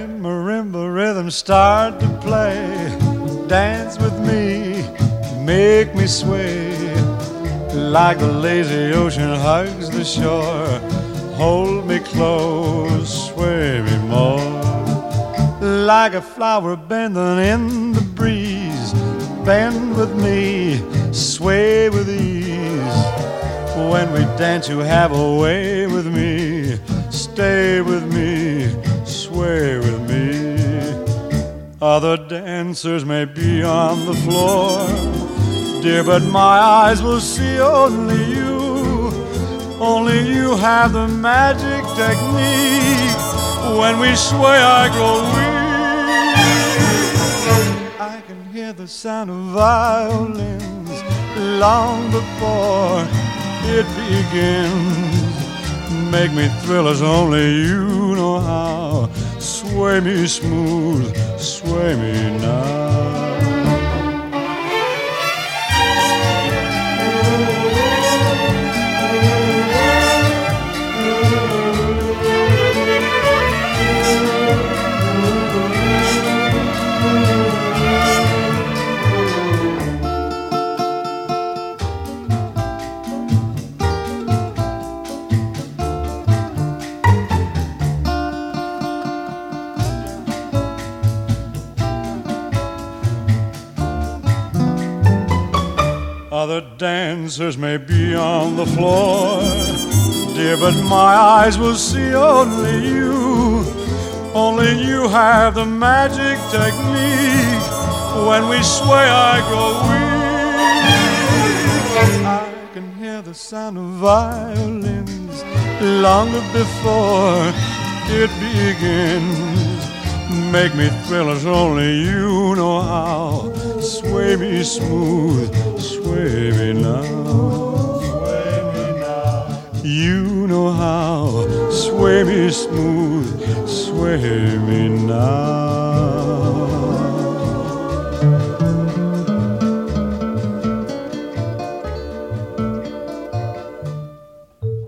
When marimba rhythms start to play, dance with me, make me sway. Like the lazy ocean hugs the shore, hold me close, sway me more. Like a flower bending in the breeze, bend with me, sway with ease. When we dance you have a way with me, stay with me, sway with me. Other dancers may be on the floor, dear, but my eyes will see only you. Only you have the magic technique. When we sway I grow weak. I can hear the sound of violins long before it begins. Make me thrill as only you know how. Sway me smooth, sway me now. Other dancers may be on the floor, dear, but my eyes will see only you. Only you have the magic technique. When we sway I grow weak. I can hear the sound of violins long before it begins. Make me thrill as only you know how. Sway me smooth, sway me now. Sway me now. You know how. Sway me smooth, sway me now.